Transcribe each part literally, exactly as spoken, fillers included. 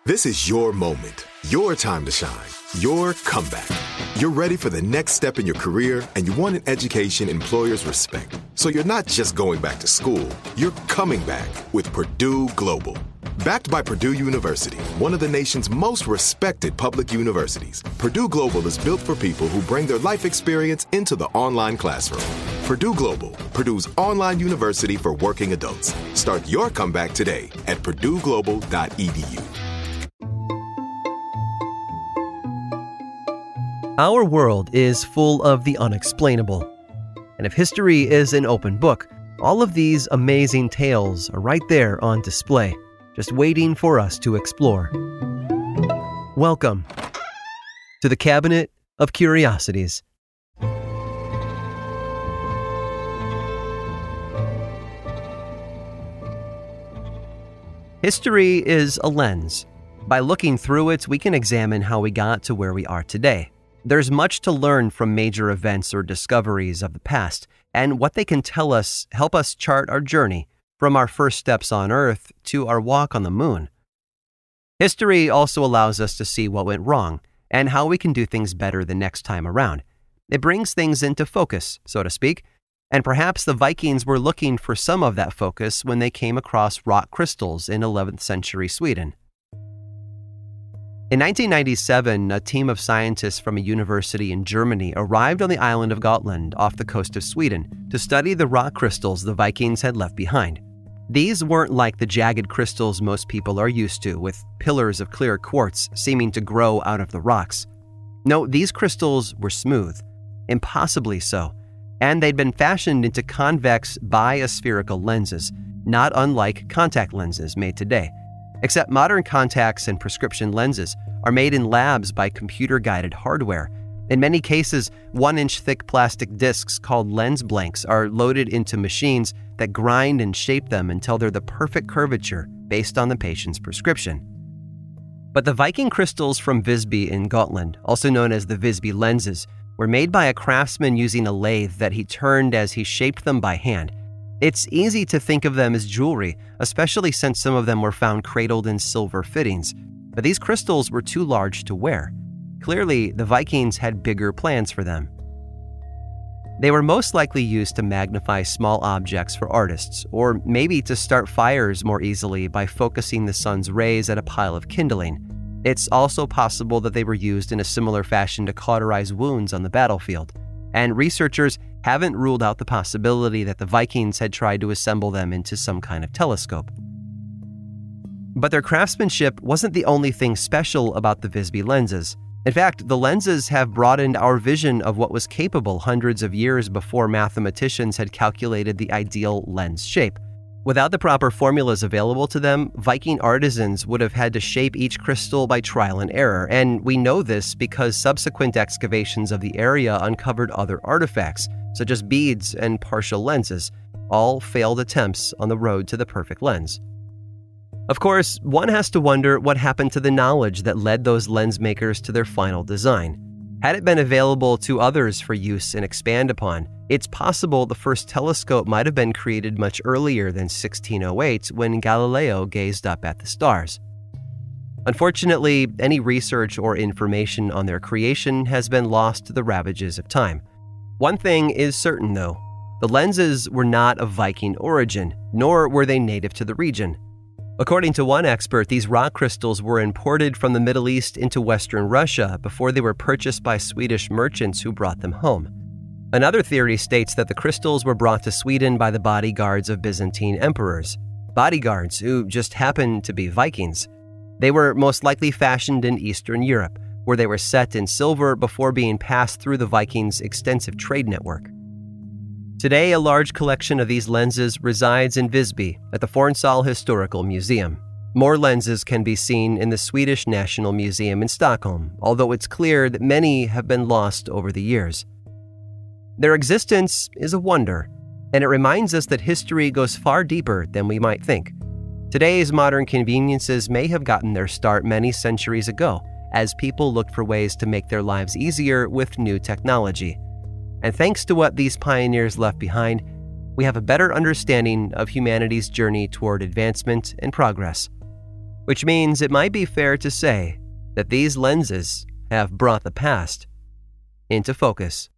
This is your moment, your time to shine, your comeback. You're ready for the next step in your career, and you want an education employers respect. So you're not just going back to school, you're coming back with Purdue Global. Backed by Purdue University, one of the nation's most respected public universities, Purdue Global is built for people who bring their life experience into the online classroom. Purdue Global, Purdue's online university for working adults. Start your comeback today at purdue global dot e d u. Our world is full of the unexplainable. And if history is an open book, all of these amazing tales are right there on display, just waiting for us to explore. Welcome to the Cabinet of Curiosities. History is a lens. By looking through it, we can examine how we got to where we are today. There's much to learn from major events or discoveries of the past, and what they can tell us help us chart our journey from our first steps on Earth to our walk on the moon. History also allows us to see what went wrong and how we can do things better the next time around. It brings things into focus, so to speak, and perhaps the Vikings were looking for some of that focus when they came across rock crystals in eleventh century Sweden. In nineteen ninety-seven, a team of scientists from a university in Germany arrived on the island of Gotland off the coast of Sweden to study the rock crystals the Vikings had left behind. These weren't like the jagged crystals most people are used to, with pillars of clear quartz seeming to grow out of the rocks. No, these crystals were smooth, impossibly so, and they'd been fashioned into convex biaspherical lenses, not unlike contact lenses made today. Except modern contacts and prescription lenses are made in labs by computer-guided hardware. In many cases, one-inch thick plastic discs called lens blanks are loaded into machines that grind and shape them until they're the perfect curvature based on the patient's prescription. But the Viking crystals from Visby in Gotland, also known as the Visby lenses, were made by a craftsman using a lathe that he turned as he shaped them by hand. It's easy to think of them as jewelry, especially since some of them were found cradled in silver fittings. But these crystals were too large to wear. Clearly, the Vikings had bigger plans for them. They were most likely used to magnify small objects for artists, or maybe to start fires more easily by focusing the sun's rays at a pile of kindling. It's also possible that they were used in a similar fashion to cauterize wounds on the battlefield. And researchers haven't ruled out the possibility that the Vikings had tried to assemble them into some kind of telescope. But their craftsmanship wasn't the only thing special about the Visby lenses. In fact, the lenses have broadened our vision of what was capable hundreds of years before mathematicians had calculated the ideal lens shape. Without the proper formulas available to them, Viking artisans would have had to shape each crystal by trial and error, and we know this because subsequent excavations of the area uncovered other artifacts, such as beads and partial lenses, all failed attempts on the road to the perfect lens. Of course, one has to wonder what happened to the knowledge that led those lens makers to their final design. Had it been available to others for use and expand upon, it's possible the first telescope might have been created much earlier than sixteen oh eight when Galileo gazed up at the stars. Unfortunately, any research or information on their creation has been lost to the ravages of time. One thing is certain, though. The lenses were not of Viking origin, nor were they native to the region. According to one expert, these rock crystals were imported from the Middle East into Western Russia before they were purchased by Swedish merchants who brought them home. Another theory states that the crystals were brought to Sweden by the bodyguards of Byzantine emperors, bodyguards who just happened to be Vikings. They were most likely fashioned in Eastern Europe, where they were set in silver before being passed through the Vikings' extensive trade network. Today, a large collection of these lenses resides in Visby at the Fornsal Historical Museum. More lenses can be seen in the Swedish National Museum in Stockholm, although it's clear that many have been lost over the years. Their existence is a wonder, and it reminds us that history goes far deeper than we might think. Today's modern conveniences may have gotten their start many centuries ago, as people looked for ways to make their lives easier with new technology. And thanks to what these pioneers left behind, we have a better understanding of humanity's journey toward advancement and progress. which means it might be fair to say that these lenses have brought the past into focus.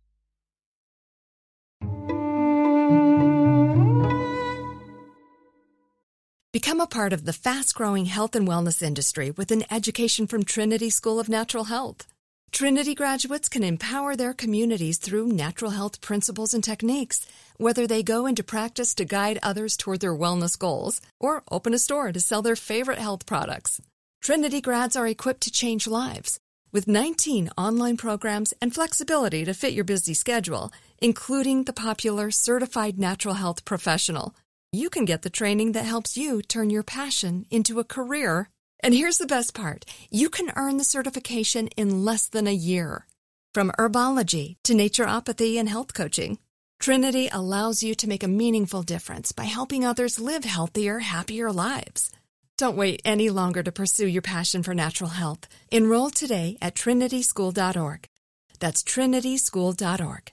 Become a part of the fast-growing health and wellness industry with an education from Trinity School of Natural Health. Trinity graduates can empower their communities through natural health principles and techniques, whether they go into practice to guide others toward their wellness goals or open a store to sell their favorite health products. Trinity grads are equipped to change lives with nineteen online programs and flexibility to fit your busy schedule, including the popular Certified Natural Health Professional. You can get the training that helps you turn your passion into a career. And here's the best part. You can earn the certification in less than a year. From herbology to naturopathy and health coaching, Trinity allows you to make a meaningful difference by helping others live healthier, happier lives. Don't wait any longer to pursue your passion for natural health. Enroll today at trinity school dot org. That's trinity school dot org.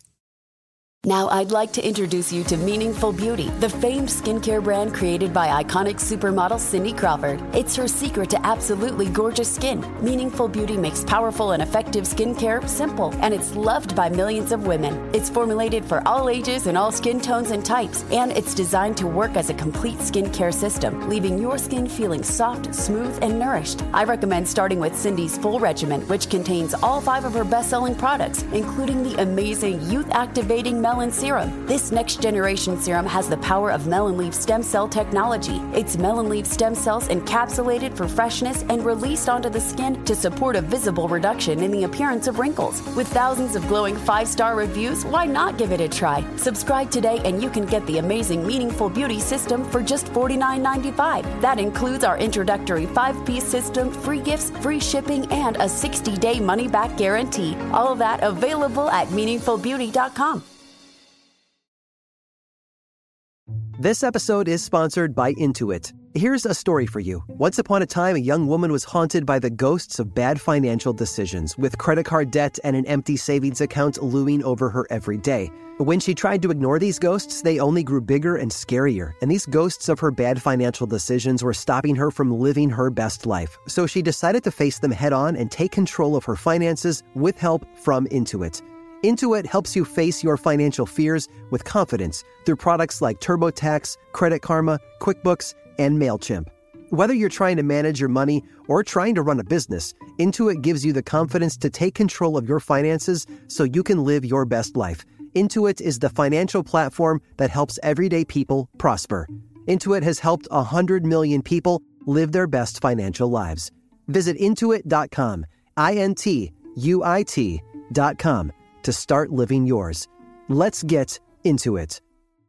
Now I'd like to introduce you to Meaningful Beauty, the famed skincare brand created by iconic supermodel Cindy Crawford. It's her secret to absolutely gorgeous skin. Meaningful Beauty makes powerful and effective skincare simple, and it's loved by millions of women. It's formulated for all ages and all skin tones and types, and it's designed to work as a complete skincare system, leaving your skin feeling soft, smooth, and nourished. I recommend starting with Cindy's full regimen, which contains all five of her best-selling products, including the amazing youth-activating Melon Serum. This next-generation serum has the power of melon leaf stem cell technology. It's melon leaf stem cells encapsulated for freshness and released onto the skin to support a visible reduction in the appearance of wrinkles. With thousands of glowing five-star reviews, why not give it a try? Subscribe today and you can get the amazing Meaningful Beauty system for just forty-nine ninety-five. That includes our introductory five-piece system, free gifts, free shipping, and a sixty-day money-back guarantee. All of that available at meaningful beauty dot com. This episode is sponsored by Intuit. Here's a story for you. Once upon a time, a young woman was haunted by the ghosts of bad financial decisions, with credit card debt and an empty savings account looming over her every day. When she tried to ignore these ghosts, they only grew bigger and scarier, and these ghosts of her bad financial decisions were stopping her from living her best life. So she decided to face them head on and take control of her finances with help from Intuit. Intuit helps you face your financial fears with confidence through products like TurboTax, Credit Karma, QuickBooks, and MailChimp. Whether you're trying to manage your money or trying to run a business, Intuit gives you the confidence to take control of your finances so you can live your best life. Intuit is the financial platform that helps everyday people prosper. Intuit has helped one hundred million people live their best financial lives. Visit intuit dot com, I N T U I T dot com, to start living yours. Let's get into it.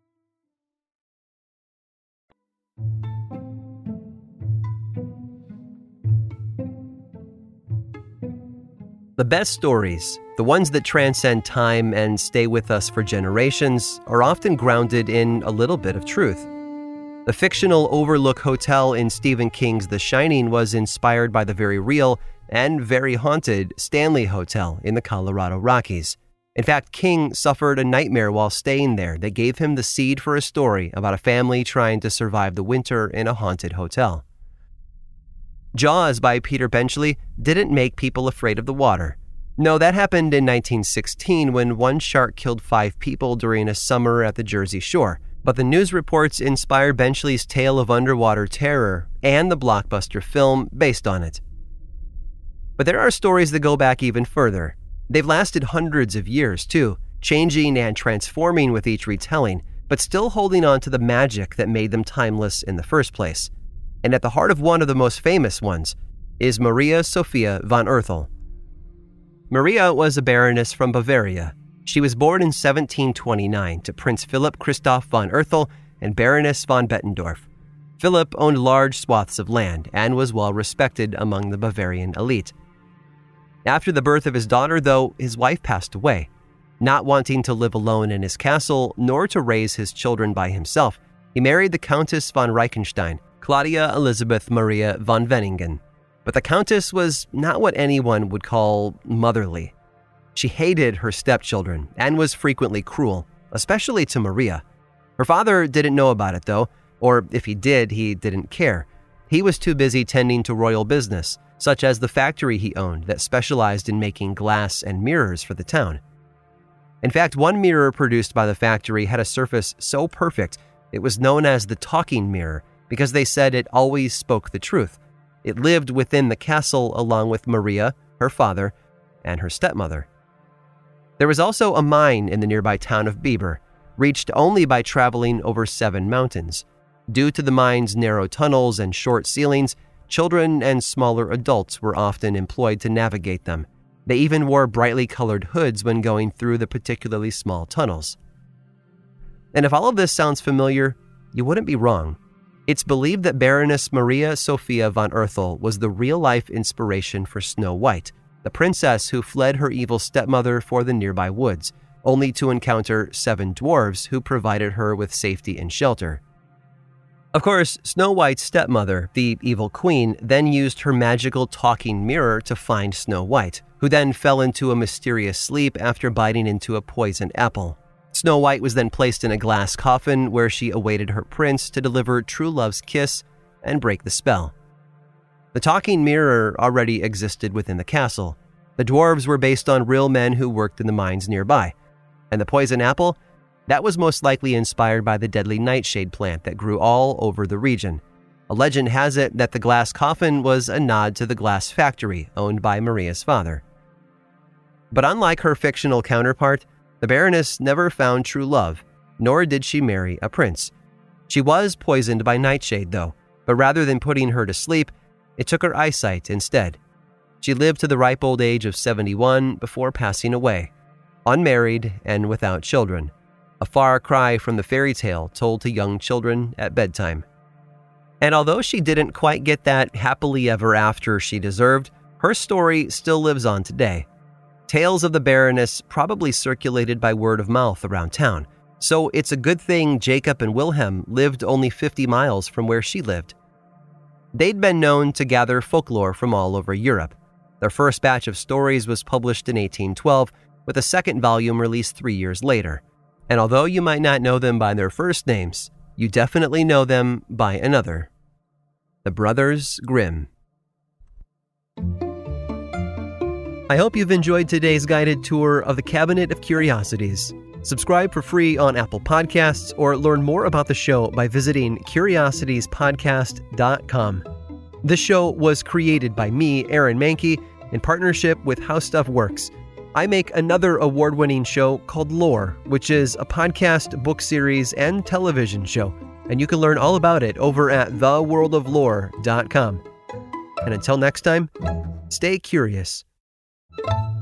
The best stories, the ones that transcend time and stay with us for generations, are often grounded in a little bit of truth. The fictional Overlook Hotel in Stephen King's The Shining was inspired by the very real and very haunted Stanley Hotel in the Colorado Rockies. In fact, King suffered a nightmare while staying there that gave him the seed for a story about a family trying to survive the winter in a haunted hotel. Jaws by Peter Benchley didn't make people afraid of the water. No, that happened in nineteen sixteen when one shark killed five people during a summer at the Jersey Shore. But the news reports inspired Benchley's tale of underwater terror and the blockbuster film based on it. But there are stories that go back even further. They've lasted hundreds of years, too, changing and transforming with each retelling, but still holding on to the magic that made them timeless in the first place. And at the heart of one of the most famous ones is Maria Sophia von Oerthel. Maria was a baroness from Bavaria. She was born in seventeen twenty-nine to Prince Philip Christoph von Oerthel and Baroness von Bettendorf. Philip owned large swaths of land and was well respected among the Bavarian elite. After the birth of his daughter, though, his wife passed away. Not wanting to live alone in his castle, nor to raise his children by himself, he married the Countess von Reichenstein, Claudia Elizabeth Maria von Wenningen. But the Countess was not what anyone would call motherly. She hated her stepchildren and was frequently cruel, especially to Maria. Her father didn't know about it, though, or if he did, he didn't care. He was too busy tending to royal business, such as the factory he owned that specialized in making glass and mirrors for the town. In fact, one mirror produced by the factory had a surface so perfect it was known as the talking mirror because they said it always spoke the truth. It lived within the castle along with Maria, her father, and her stepmother. There was also a mine in the nearby town of Bieber, reached only by traveling over seven mountains. Due to the mine's narrow tunnels and short ceilings, children and smaller adults were often employed to navigate them. They even wore brightly colored hoods when going through the particularly small tunnels. And if all of this sounds familiar, you wouldn't be wrong. It's believed that Baroness Maria Sophia von Oerthel was the real-life inspiration for Snow White, the princess who fled her evil stepmother for the nearby woods, only to encounter seven dwarves who provided her with safety and shelter. Of course, Snow White's stepmother, the evil queen, then used her magical talking mirror to find Snow White, who then fell into a mysterious sleep after biting into a poisoned apple. Snow White was then placed in a glass coffin where she awaited her prince to deliver true love's kiss and break the spell. The talking mirror already existed within the castle. The dwarves were based on real men who worked in the mines nearby. And the poison apple? That was most likely inspired by the deadly nightshade plant that grew all over the region. A legend has it that the glass coffin was a nod to the glass factory owned by Maria's father. But unlike her fictional counterpart, the Baroness never found true love, nor did she marry a prince. She was poisoned by nightshade, though, but rather than putting her to sleep, it took her eyesight instead. She lived to the ripe old age of seventy-one before passing away, unmarried and without children, a far cry from the fairy tale told to young children at bedtime. And although she didn't quite get that happily ever after she deserved, her story still lives on today. Tales of the Baroness probably circulated by word of mouth around town, so it's a good thing Jacob and Wilhelm lived only fifty miles from where she lived. They'd been known to gather folklore from all over Europe. Their first batch of stories was published in eighteen twelve, with a second volume released three years later. And although you might not know them by their first names, you definitely know them by another. The Brothers Grimm. I hope you've enjoyed today's guided tour of the Cabinet of Curiosities. Subscribe for free on Apple Podcasts or learn more about the show by visiting curiosities podcast dot com. This show was created by me, Aaron Mahnke, in partnership with How Stuff Works. I make another award-winning show called Lore, which is a podcast, book series, and television show, and you can learn all about it over at the world of lore dot com. And until next time, stay curious. you